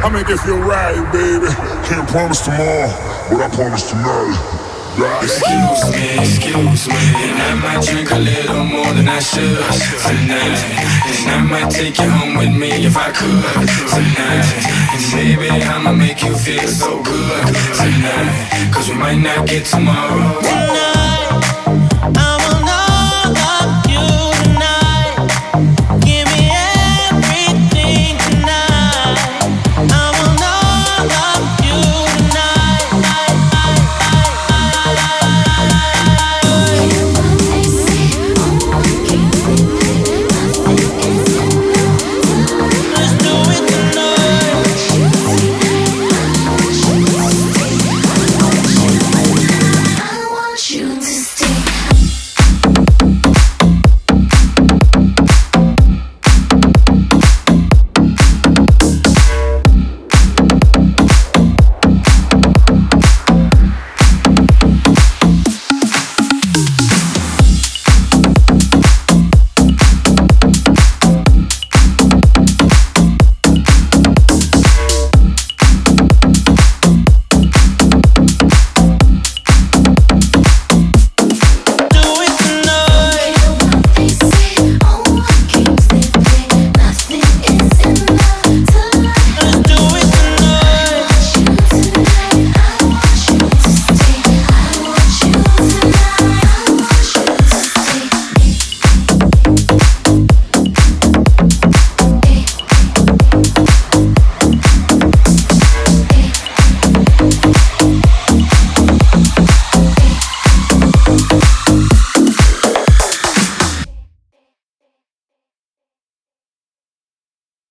I make it feel right, baby. Can't promise tomorrow, but I promise tonight. Excuse me, and I might drink a little more than I should tonight. And I might take you home with me if I could tonight. And baby, I'ma make you feel so good tonight. 'Cause we might not get tomorrow. Tonight.